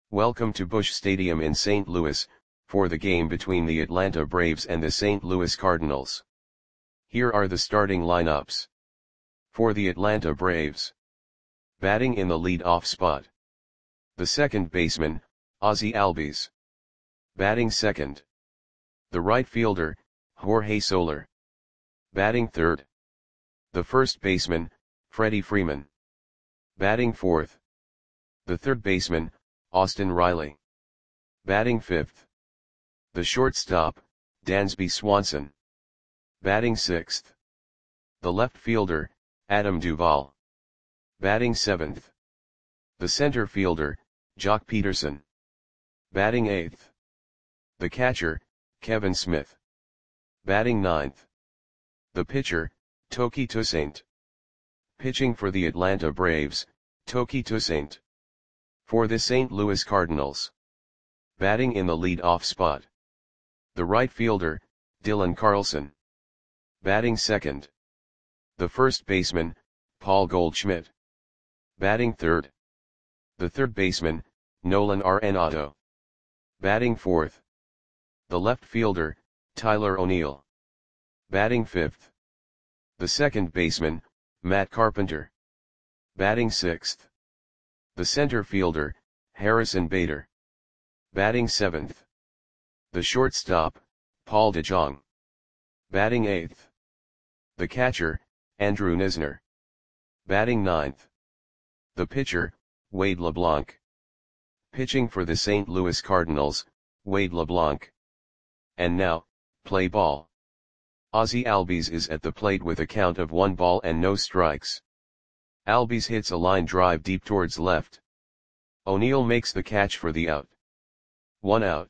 Welcome to Busch Stadium in St. Louis, for the game between the Atlanta Braves and the St. Louis Cardinals. Here are the starting lineups. For the Atlanta Braves. Batting in the lead-off spot. The second baseman, Ozzie Albies. Batting second. The right fielder, Jorge Soler. Batting third. The first baseman, Freddie Freeman. Batting fourth. The third baseman, Austin Riley. Batting fifth. The shortstop, Dansby Swanson. Batting sixth. The left fielder, Adam Duvall. Batting seventh. The center fielder, Joc Pederson. Batting eighth. The catcher, Kevin Smith. Batting ninth. The pitcher, Touki Toussaint. Pitching for the Atlanta Braves, Touki Toussaint. For the St. Louis Cardinals. Batting in the lead-off spot. The right fielder, Dylan Carlson. Batting second. The first baseman, Paul Goldschmidt. Batting third. The third baseman, Nolan Arenado. Batting fourth. The left fielder, Tyler O'Neill. Batting fifth. The second baseman, Matt Carpenter. Batting sixth. The center fielder, Harrison Bader. Batting seventh. The shortstop, Paul DeJong. Batting eighth. The catcher, Andrew Knizner. Batting ninth. The pitcher, Wade LeBlanc. Pitching for the St. Louis Cardinals, Wade LeBlanc. And now, play ball. Ozzie Albies is at the plate with a count of 1 ball and no strikes. Albies hits a line drive deep towards left. O'Neill makes the catch for the out. 1 out.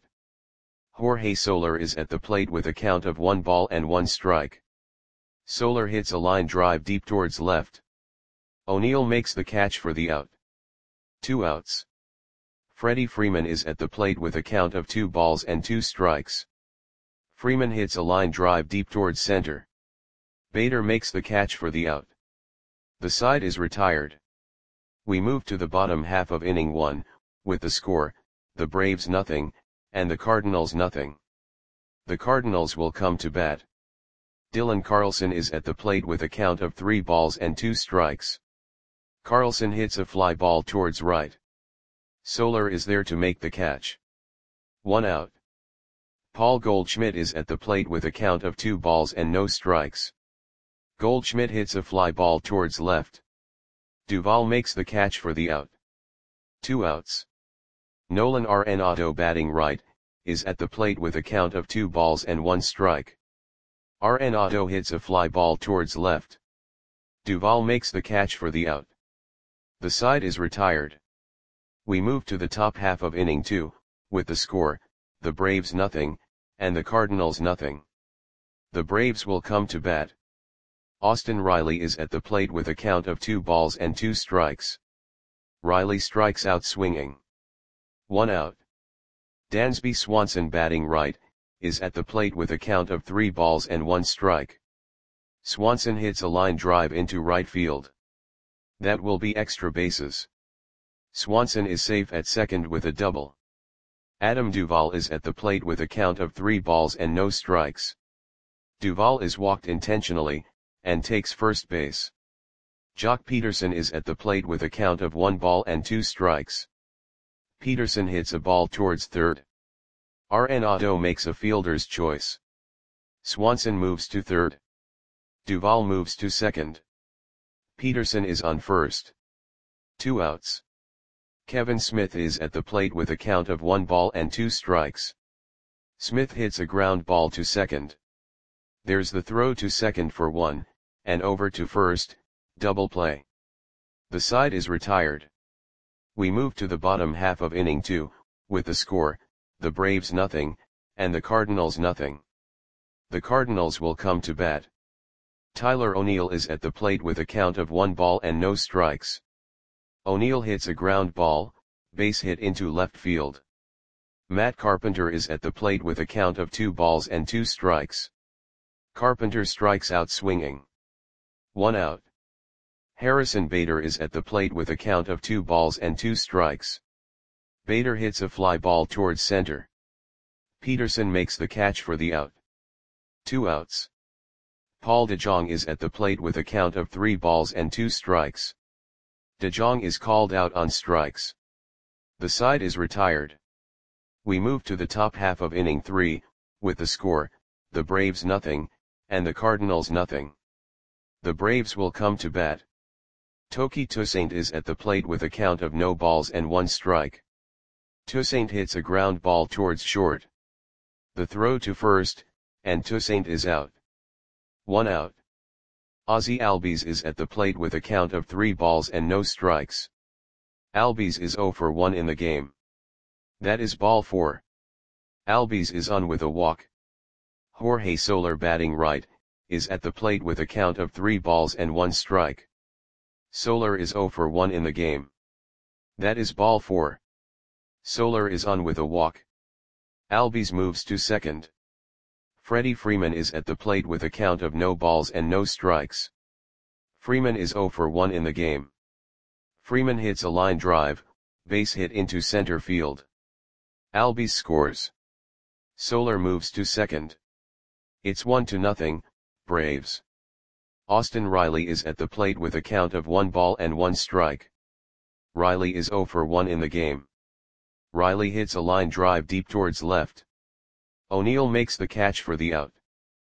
Jorge Soler is at the plate with a count of 1 ball and 1 strike. Soler hits a line drive deep towards left. O'Neill makes the catch for the out. 2 outs. Freddie Freeman is at the plate with a count of 2 balls and 2 strikes. Freeman hits a line drive deep towards center. Bader makes the catch for the out. The side is retired. We move to the bottom half of inning 1, with the score, the Braves nothing, and the Cardinals nothing. The Cardinals will come to bat. Dylan Carlson is at the plate with a count of 3 balls and 2 strikes. Carlson hits a fly ball towards right. Soler is there to make the catch. 1 out. Paul Goldschmidt is at the plate with a count of 2 balls and no strikes. Goldschmidt hits a fly ball towards left. Duvall makes the catch for the out. 2 outs. Nolan Arenado, batting right, is at the plate with a count of 2 balls and 1 strike. Arenado hits a fly ball towards left. Duvall makes the catch for the out. The side is retired. We move to the top half of inning 2, with the score, the Braves nothing, and the Cardinals nothing. The Braves will come to bat. Austin Riley is at the plate with a count of 2 balls and 2 strikes. Riley strikes out swinging. 1 out. Dansby Swanson, batting right, is at the plate with a count of 3 balls and 1 strike. Swanson hits a line drive into right field. That will be extra bases. Swanson is safe at second with a double. Adam Duvall is at the plate with a count of 3 balls and no strikes. Duvall is walked intentionally, and takes first base. Joc Pederson is at the plate with a count of 1 ball and 2 strikes. Pederson hits a ball towards third. Arenado makes a fielder's choice. Swanson moves to third. Duvall moves to second. Pederson is on first. 2 outs. Kevin Smith is at the plate with a count of 1 ball and 2 strikes. Smith hits a ground ball to second. There's the throw to second for 1, and over to first, double play. The side is retired. We move to the bottom half of inning 2, with the score, the Braves nothing, and the Cardinals nothing. The Cardinals will come to bat. Tyler O'Neill is at the plate with a count of 1 ball and no strikes. O'Neill hits a ground ball, base hit into left field. Matt Carpenter is at the plate with a count of 2 balls and 2 strikes. Carpenter strikes out swinging. 1 out. Harrison Bader is at the plate with a count of 2 balls and 2 strikes. Bader hits a fly ball towards center. Peterson makes the catch for the out. 2 outs. Paul DeJong is at the plate with a count of 3 balls and 2 strikes. DeJong is called out on strikes. The side is retired. We move to the top half of inning 3, with the score, the Braves nothing, and the Cardinals nothing. The Braves will come to bat. Touki Toussaint is at the plate with a count of no balls and 1 strike. Toussaint hits a ground ball towards short. The throw to first, and Toussaint is out. 1 out. Ozzie Albies is at the plate with a count of 3 balls and no strikes. Albies is 0 for 1 in the game. That is ball 4. Albies is on with a walk. Jorge Soler, batting right, is at the plate with a count of 3 balls and 1 strike. Soler is 0 for 1 in the game. That is ball 4. Soler is on with a walk. Albies moves to second. Freddie Freeman is at the plate with a count of no balls and no strikes. Freeman is 0 for 1 in the game. Freeman hits a line drive, base hit into center field. Albies scores. Soler moves to second. It's 1-0, Braves. Austin Riley is at the plate with a count of 1 ball and 1 strike. Riley is 0 for 1 in the game. Riley hits a line drive deep towards left. O'Neill makes the catch for the out.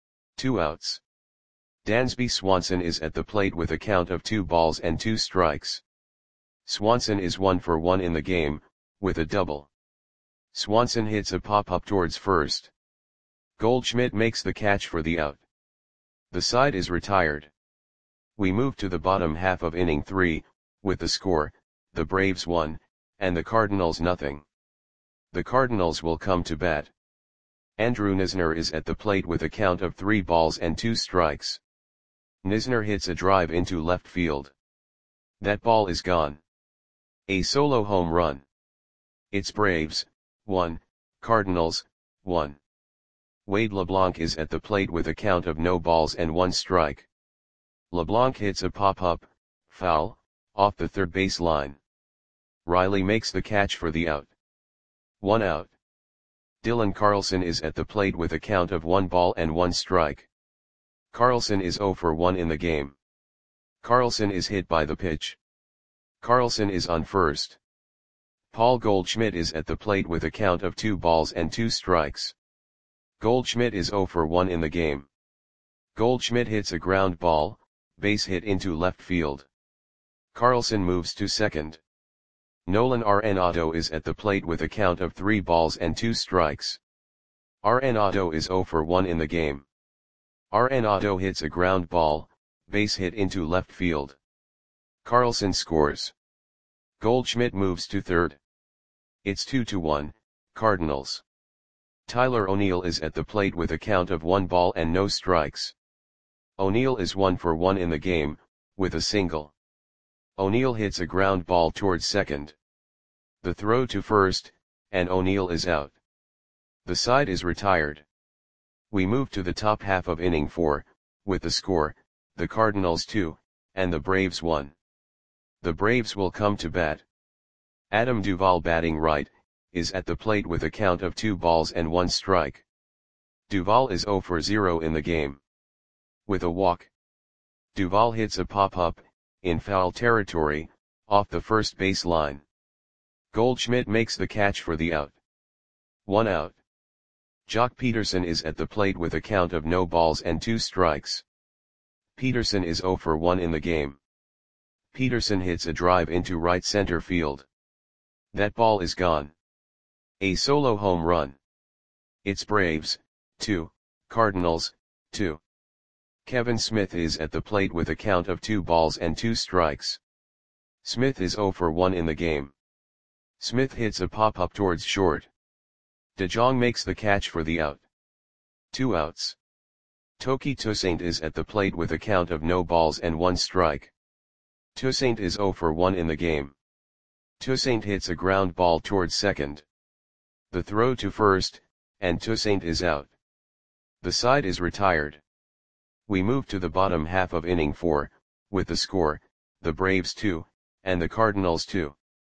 2 outs. Dansby Swanson is at the plate with a count of 2 balls and 2 strikes. Swanson is 1 for 1 in the game, with a double. Swanson hits a pop-up towards first. Goldschmidt makes the catch for the out. The side is retired. We move to the bottom half of inning 3, with the score, the Braves 1, and the Cardinals nothing. The Cardinals will come to bat. Andrew Knizner is at the plate with a count of 3 balls and 2 strikes. Knizner hits a drive into left field. That ball is gone. A solo home run. It's Braves 1, Cardinals 1. Wade LeBlanc is at the plate with a count of no balls and 1 strike. LeBlanc hits a pop-up, foul, off the third base line. Riley makes the catch for the out. 1 out. Dylan Carlson is at the plate with a count of 1 ball and 1 strike. Carlson is 0 for 1 in the game. Carlson is hit by the pitch. Carlson is on first. Paul Goldschmidt is at the plate with a count of 2 balls and 2 strikes. Goldschmidt is 0 for 1 in the game. Goldschmidt hits a ground ball, base hit into left field. Carlson moves to second. Nolan Arenado is at the plate with a count of 3 balls and 2 strikes. Arenado is 0 for 1 in the game. Arenado hits a ground ball, base hit into left field. Carlson scores. Goldschmidt moves to third. It's 2-1, Cardinals. Tyler O'Neill is at the plate with a count of 1 ball and no strikes. O'Neill is 1 for 1 in the game, with a single. O'Neill hits a ground ball towards second. The throw to first, and O'Neill is out. The side is retired. We move to the top half of inning 4, with the score, the Cardinals 2, and the Braves 1. The Braves will come to bat. Adam Duvall, batting right, is at the plate with a count of 2 balls and 1 strike. Duvall is 0 for 0 in the game. With a walk. Duvall hits a pop-up, in foul territory, off the first base line. Goldschmidt makes the catch for the out. 1 out. Jock Peterson is at the plate with a count of no balls and 2 strikes. Peterson is 0 for 1 in the game. Peterson hits a drive into right center field. That ball is gone. A solo home run. It's Braves 2, Cardinals 2. Kevin Smith is at the plate with a count of 2 balls and 2 strikes. Smith is 0 for 1 in the game. Smith hits a pop-up towards short. DeJong makes the catch for the out. 2 outs. Touki Toussaint is at the plate with a count of no balls and 1 strike. Toussaint is 0 for 1 in the game. Toussaint hits a ground ball towards second. The throw to first, and Toussaint is out. The side is retired. We move to the bottom half of inning 4, with the score, the Braves 2, and the Cardinals 2.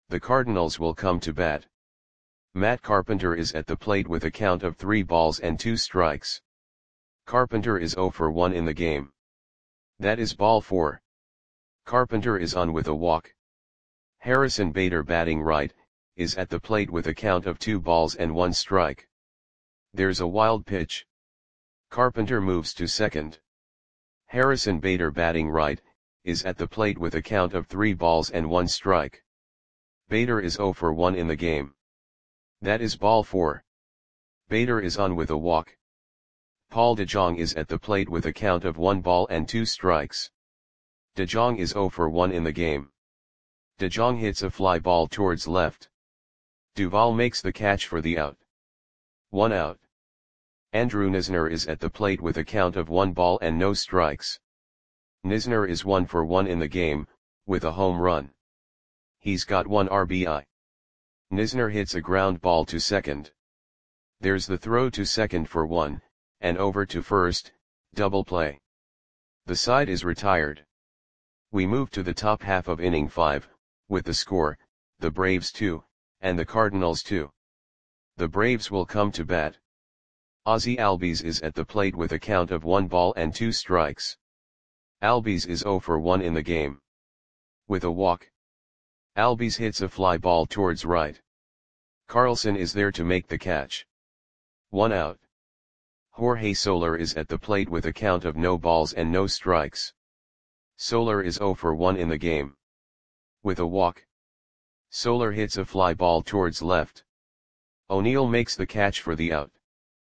The Cardinals will come to bat. Matt Carpenter is at the plate with a count of 3 balls and 2 strikes. Carpenter is 0 for 1 in the game. That is ball 4. Carpenter is on with a walk. Harrison Bader, batting right, is at the plate with a count of 2 balls and 1 strike. There's a wild pitch. Carpenter moves to second. Harrison Bader, batting right, is at the plate with a count of 3 balls and 1 strike. Bader is 0 for 1 in the game. That is ball 4. Bader is on with a walk. Paul DeJong is at the plate with a count of 1 ball and 2 strikes. DeJong is 0 for 1 in the game. DeJong hits a fly ball towards left. Duvall makes the catch for the out. 1 out. Andrew Knizner is at the plate with a count of 1 ball and no strikes. Knizner is 1 for 1 in the game, with a home run. He's got 1 RBI. Knizner hits a ground ball to second. There's the throw to second for 1, and over to first, double play. The side is retired. We move to the top half of inning 5, with the score, the Braves 2, and the Cardinals 2. The Braves will come to bat. Ozzie Albies is at the plate with a count of 1 ball and 2 strikes. Albies is 0 for 1 in the game. With a walk. Albies hits a fly ball towards right. Carlson is there to make the catch. 1 out. Jorge Soler is at the plate with a count of no balls and no strikes. Soler is 0 for 1 in the game. With a walk. Soler hits a fly ball towards left. O'Neill makes the catch for the out.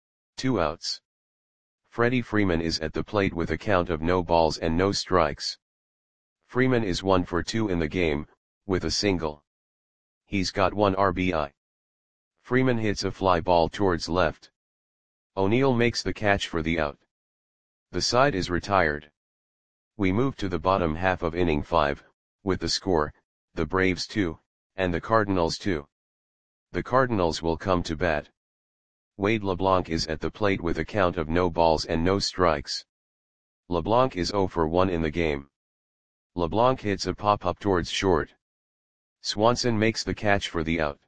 2 outs. Freddie Freeman is at the plate with a count of no balls and no strikes. Freeman is 1 for 2 in the game, with a single. He's got 1 RBI. Freeman hits a fly ball towards left. O'Neill makes the catch for the out. The side is retired. We move to the bottom half of inning 5, with the score, the Braves 2, and the Cardinals 2. The Cardinals will come to bat. Wade LeBlanc is at the plate with a count of no balls and no strikes. LeBlanc is 0 for 1 in the game. LeBlanc hits a pop-up towards short. Swanson makes the catch for the out.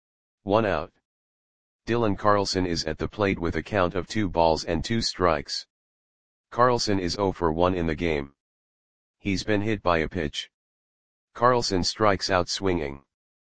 1 out. Dylan Carlson is at the plate with a count of 2 balls and 2 strikes. Carlson is 0 for 1 in the game. He's been hit by a pitch. Carlson strikes out swinging.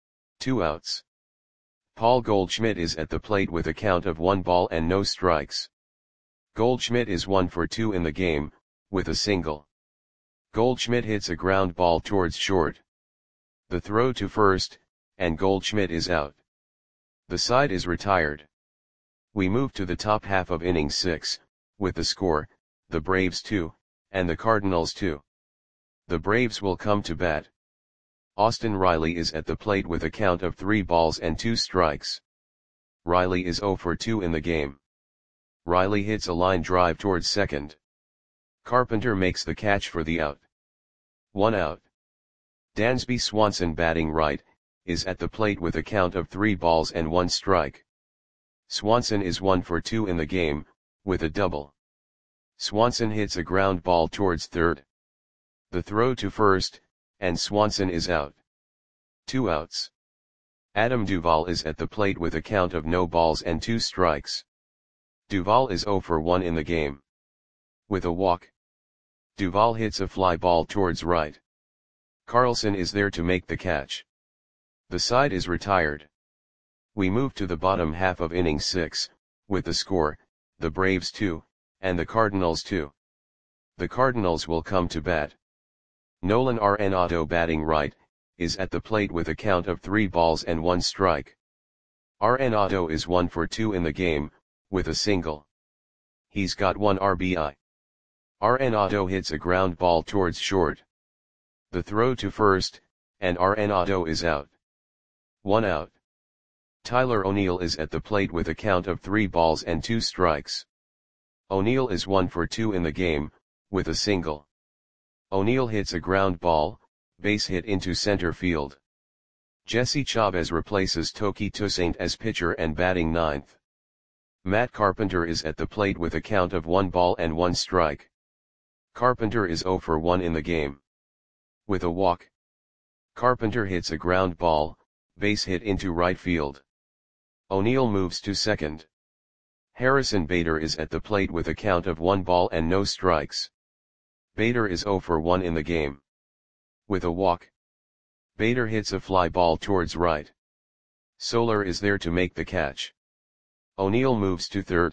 2 outs. Paul Goldschmidt is at the plate with a count of 1 ball and no strikes. Goldschmidt is 1 for 2 in the game, with a single. Goldschmidt hits a ground ball towards short. The throw to first, and Goldschmidt is out. The side is retired. We move to the top half of inning 6, with the score, the Braves 2, and the Cardinals 2. The Braves will come to bat. Austin Riley is at the plate with a count of 3 balls and 2 strikes. Riley is 0 for 2 in the game. Riley hits a line drive towards second. Carpenter makes the catch for the out. 1 out. Dansby Swanson, batting right, is at the plate with a count of 3 balls and 1 strike. Swanson is 1 for 2 in the game, with a double. Swanson hits a ground ball towards third. The throw to first, and Swanson is out. 2 outs. Adam Duvall is at the plate with a count of no balls and 2 strikes. Duvall is 0 for 1 in the game. With a walk. Duvall hits a fly ball towards right. Carlson is there to make the catch. The side is retired. We move to the bottom half of inning 6, with the score, the Braves 2, and the Cardinals 2. The Cardinals will come to bat. Nolan Arenado, batting right, is at the plate with a count of 3 balls and 1 strike. Arenado is 1 for 2 in the game, with a single. He's got 1 RBI. Arenado hits a ground ball towards short. The throw to first, and Arenado is out. 1 out. Tyler O'Neill is at the plate with a count of 3 balls and 2 strikes. O'Neill is 1 for 2 in the game, with a single. O'Neill hits a ground ball, base hit into center field. Jesse Chavez replaces Toki Toussaint as pitcher and batting ninth. Matt Carpenter is at the plate with a count of 1 ball and 1 strike. Carpenter is 0 for 1 in the game. With a walk. Carpenter hits a ground ball, base hit into right field. O'Neill moves to second. Harrison Bader is at the plate with a count of 1 ball and no strikes. Bader is 0 for 1 in the game. With a walk, Bader hits a fly ball towards right. Soler is there to make the catch. O'Neill moves to third.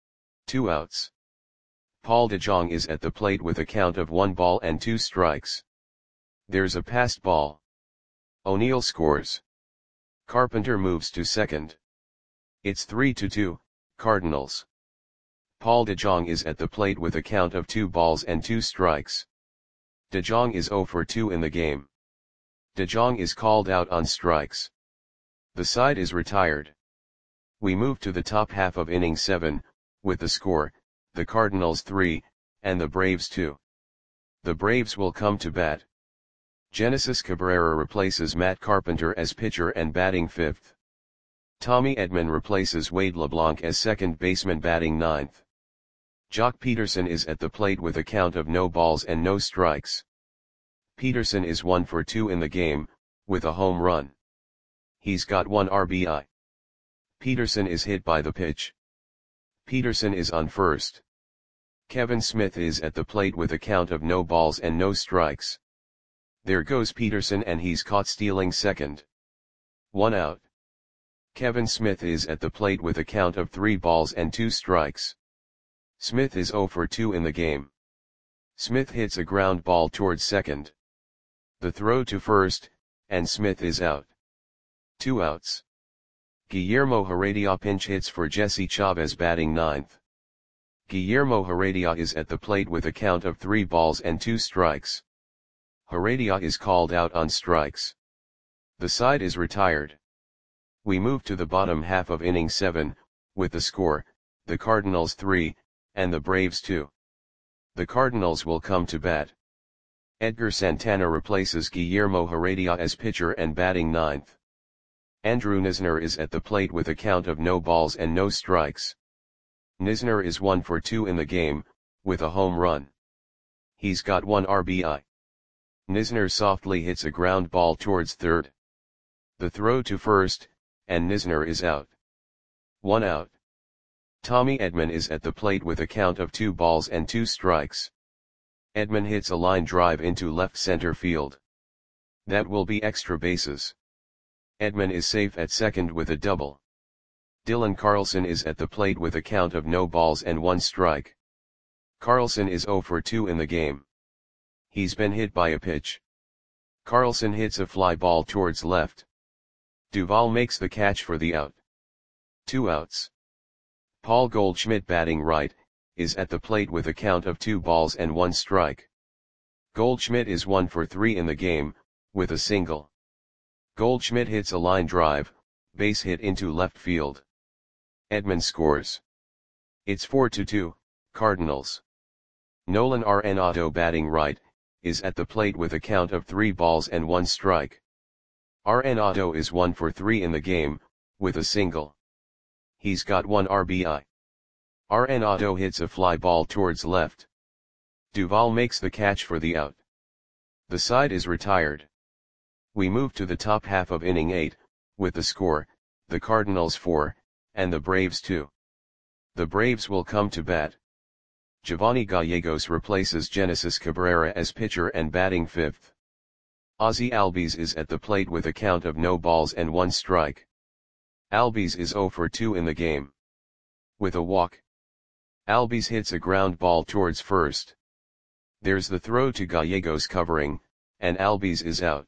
2 outs. Paul DeJong is at the plate with a count of 1 ball and 2 strikes. There's a passed ball. O'Neill scores. Carpenter moves to second. It's 3-2, Cardinals. Paul DeJong is at the plate with a count of 2 balls and 2 strikes. DeJong is 0 for 2 in the game. DeJong is called out on strikes. The side is retired. We move to the top half of inning 7, with the score, the Cardinals 3, and the Braves 2. The Braves will come to bat. Genesis Cabrera replaces Matt Carpenter as pitcher and batting 5th. Tommy Edman replaces Wade LeBlanc as second baseman batting 9th. Jock Peterson is at the plate with a count of no balls and no strikes. Peterson is 1 for 2 in the game, with a home run. He's got 1 RBI. Peterson is hit by the pitch. Peterson is on first. Kevin Smith is at the plate with a count of no balls and no strikes. There goes Peterson and he's caught stealing second. 1 out. Kevin Smith is at the plate with a count of 3 balls and 2 strikes. Smith is 0 for 2 in the game. Smith hits a ground ball towards second. The throw to first, and Smith is out. 2 outs. Guillermo Heredia pinch hits for Jesse Chavez batting 9th. Guillermo Heredia is at the plate with a count of 3 balls and 2 strikes. Heredia is called out on strikes. The side is retired. We move to the bottom half of inning 7, with the score, the Cardinals 3, and the Braves 2. The Cardinals will come to bat. Edgar Santana replaces Guillermo Heredia as pitcher and batting 9th. Andrew Knizner is at the plate with a count of no balls and no strikes. Knizner is 1 for 2 in the game, with a home run. He's got 1 RBI. Knizner softly hits a ground ball towards third. The throw to first, and Knizner is out. 1 out. Tommy Edman is at the plate with a count of 2 balls and 2 strikes. Edman hits a line drive into left center field. That will be extra bases. Edman is safe at second with a double. Dylan Carlson is at the plate with a count of no balls and 1 strike. Carlson is 0 for 2 in the game. He's been hit by a pitch. Carlson hits a fly ball towards left. Duvall makes the catch for the out. 2 outs. Paul Goldschmidt batting right, is at the plate with a count of 2 balls and 1 strike. Goldschmidt is 1 for 3 in the game, with a single. Goldschmidt hits a line drive, base hit into left field. Edman scores. It's 4-2, Cardinals. Nolan Arenado batting right, is at the plate with a count of 3 balls and 1 strike. Arenado is 1 for 3 in the game, with a single. He's got 1 RBI. Arenado hits a fly ball towards left. Duvall makes the catch for the out. The side is retired. We move to the top half of inning 8, with the score, the Cardinals 4, and the Braves 2. The Braves will come to bat. Giovanni Gallegos replaces Genesis Cabrera as pitcher and batting 5th. Ozzie Albies is at the plate with a count of no balls and 1 strike. Albies is 0 for 2 in the game. With a walk, Albies hits a ground ball towards first. There's the throw to Gallegos covering, and Albies is out.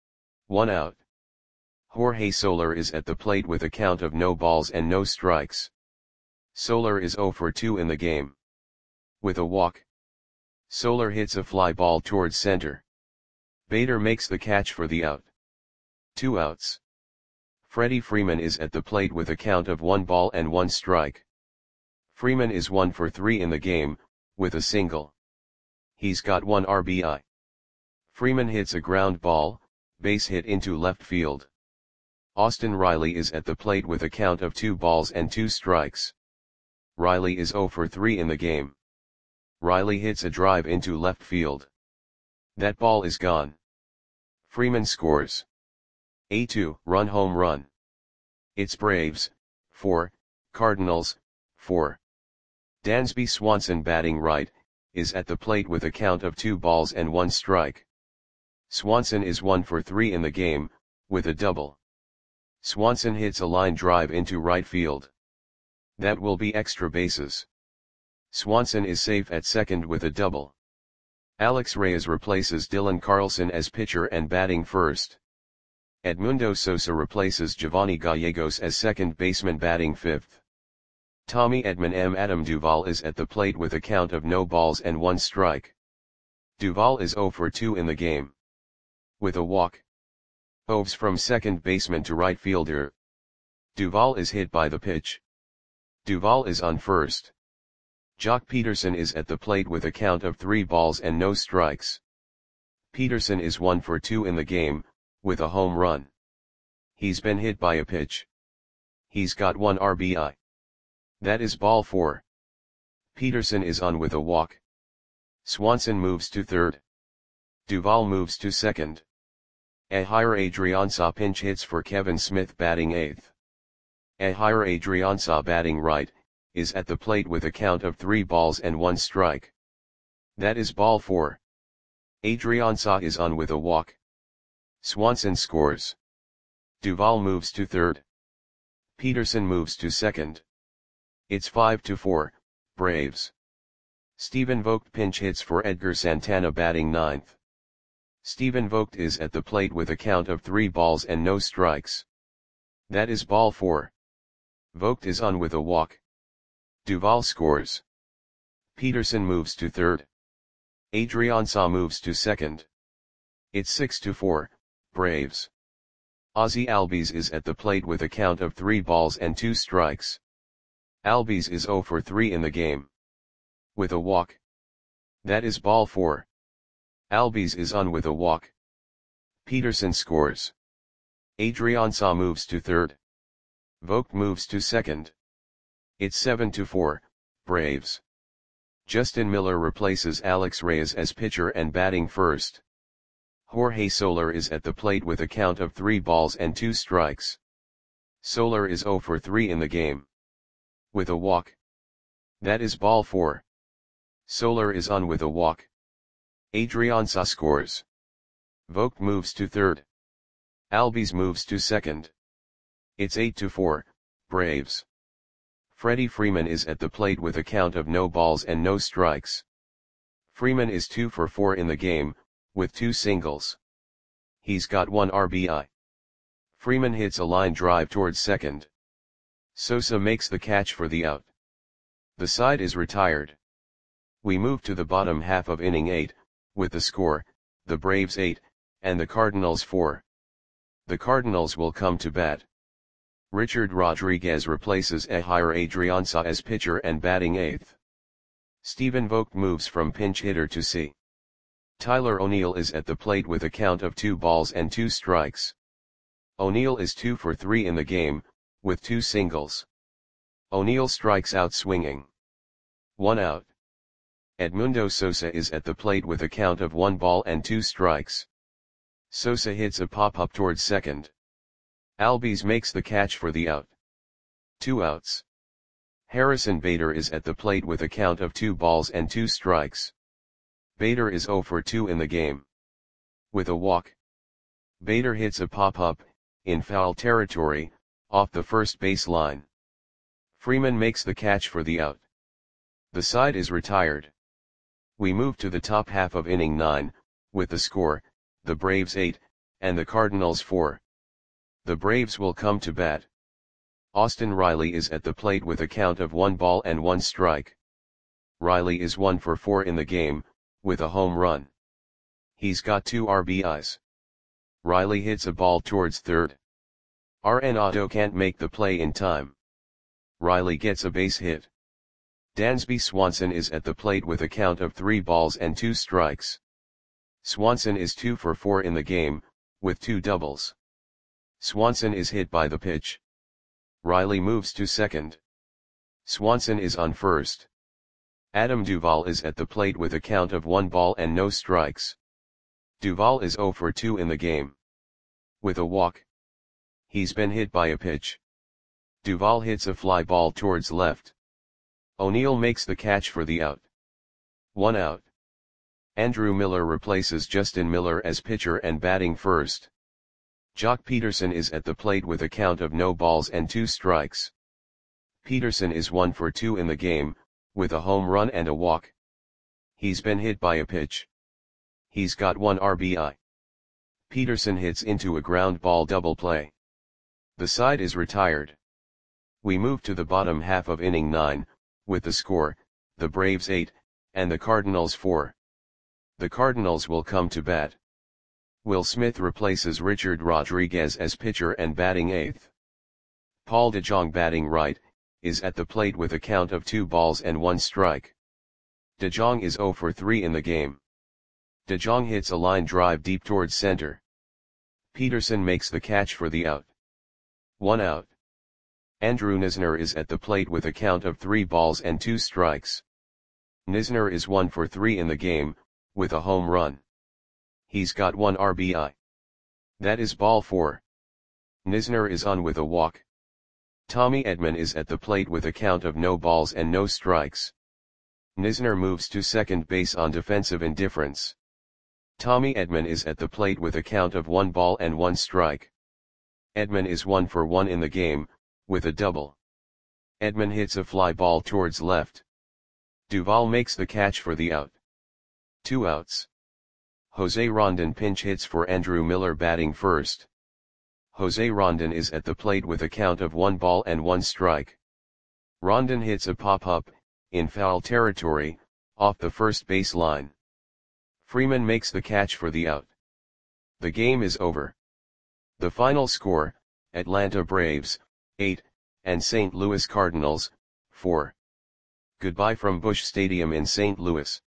1 out. Jorge Soler is at the plate with a count of no balls and no strikes. Soler is 0 for 2 in the game. With a walk, Soler hits a fly ball towards center. Bader makes the catch for the out. 2 outs. Freddie Freeman is at the plate with a count of 1 ball and 1 strike. Freeman is 1 for 3 in the game, with a single. He's got 1 RBI. Freeman hits a ground ball, base hit into left field. Austin Riley is at the plate with a count of 2 balls and 2 strikes. Riley is 0 for 3 in the game. Riley hits a drive into left field. That ball is gone. Freeman scores. A2, run home run. It's Braves, 4, Cardinals, 4. Dansby Swanson batting right, is at the plate with a count of 2 balls and 1 strike. Swanson is 1 for 3 in the game, with a double. Swanson hits a line drive into right field. That will be extra bases. Swanson is safe at second with a double. Alex Reyes replaces Dylan Carlson as pitcher and batting first. Edmundo Sosa replaces Giovanni Gallegos as second baseman batting fifth. Tommy Edman M. Adam Duvall is at the plate with a count of no balls and 1 strike. Duvall is 0 for 2 in the game. With a walk. Oves from second baseman to right fielder. Duvall is hit by the pitch. Duvall is on first. Jock Peterson is at the plate with a count of 3 balls and no strikes. Peterson is 1 for 2 in the game, with a home run. He's been hit by a pitch. He's got 1 RBI. That is ball 4. Peterson is on with a walk. Swanson moves to third. Duvall moves to second. Ehire Adrianza pinch hits for Kevin Smith batting eighth. Ehire Adrianza batting right, is at the plate with a count of 3 balls and 1 strike. That is ball 4. Adrianza is on with a walk. Swanson scores. Duvall moves to third. Peterson moves to second. It's 5-4, Braves. Stephen Vogt pinch hits for Edgar Santana batting ninth. Stephen Vogt is at the plate with a count of 3 balls and no strikes. That is ball 4. Vogt is on with a walk. Duvall scores. Peterson moves to third. Adrianza moves to second. It's 6-4, Braves. Ozzie Albies is at the plate with a count of 3 balls and 2 strikes. Albies is 0 for 3 in the game. With a walk. That is ball 4. Albies is on with a walk. Peterson scores. Adrianza moves to third. Vogt moves to second. It's 7-4, Braves. Justin Miller replaces Alex Reyes as pitcher and batting first. Jorge Soler is at the plate with a count of 3 balls and 2 strikes. Soler is 0 for 3 in the game. With a walk. That is ball 4. Soler is on with a walk. Adrianza scores. Vogt moves to third. Albies moves to second. It's 8-4, Braves. Freddie Freeman is at the plate with a count of no balls and no strikes. Freeman is 2 for 4 in the game, with 2 singles. He's got 1 RBI. Freeman hits a line drive towards second. Sosa makes the catch for the out. The side is retired. We move to the bottom half of inning 8, with the score, the Braves 8, and the Cardinals 4. The Cardinals will come to bat. Richard Rodriguez replaces Ehire Adrianza as pitcher and batting eighth. Stephen Vogt moves from pinch hitter to C. Tyler O'Neill is at the plate with a count of 2 balls and 2 strikes. O'Neill is 2 for 3 in the game, with 2 singles. O'Neill strikes out swinging. 1 out. Edmundo Sosa is at the plate with a count of 1 ball and 2 strikes. Sosa hits a pop-up towards second. Albies makes the catch for the out. 2 outs. Harrison Bader is at the plate with a count of 2 balls and 2 strikes. Bader is 0 for 2 in the game. With a walk. Bader hits a pop-up, in foul territory, off the first base line. Freeman makes the catch for the out. The side is retired. We move to the top half of inning 9, with the score, the Braves 8, and the Cardinals 4. The Braves will come to bat. Austin Riley is at the plate with a count of 1 ball and 1 strike. Riley is 1 for 4 in the game, with a home run. He's got 2 RBIs. Riley hits a ball towards third. Arenado can't make the play in time. Riley gets a base hit. Dansby Swanson is at the plate with a count of 3 balls and 2 strikes. Swanson is 2 for 4 in the game, with 2 doubles. Swanson is hit by the pitch. Riley moves to second. Swanson is on first. Adam Duvall is at the plate with a count of 1 ball and no strikes. Duvall is 0 for 2 in the game. With a walk. He's been hit by a pitch. Duvall hits a fly ball towards left. O'Neill makes the catch for the out. 1 out. Andrew Miller replaces Justin Miller as pitcher and batting first. Jock Peterson is at the plate with a count of no balls and 2 strikes. Peterson is 1 for 2 in the game, with a home run and a walk. He's been hit by a pitch. He's got 1 RBI. Peterson hits into a ground ball double play. The side is retired. We move to the bottom half of inning 9, with the score, the Braves 8, and the Cardinals 4. The Cardinals will come to bat. Will Smith replaces Richard Rodriguez as pitcher and batting 8th. Paul DeJong, batting right, is at the plate with a count of 2 balls and 1 strike. DeJong is 0 for 3 in the game. DeJong hits a line drive deep towards center. Peterson makes the catch for the out. 1 out. Andrew Knizner is at the plate with a count of 3 balls and 2 strikes. Knizner is 1 for 3 in the game, with a home run. He's got 1 RBI. That is ball 4. Knizner is on with a walk. Tommy Edman is at the plate with a count of no balls and no strikes. Knizner moves to second base on defensive indifference. Tommy Edman is at the plate with a count of 1 ball and 1 strike. Edman is 1 for 1 in the game, with a double. Edman hits a fly ball towards left. Duvall makes the catch for the out. 2 outs. Jose Rondon pinch hits for Andrew Miller, batting first. Jose Rondon is at the plate with a count of 1 ball and 1 strike. Rondon hits a pop-up, in foul territory, off the first base line. Freeman makes the catch for the out. The game is over. The final score, Atlanta Braves, 8, and St. Louis Cardinals, 4. Goodbye from Busch Stadium in St. Louis.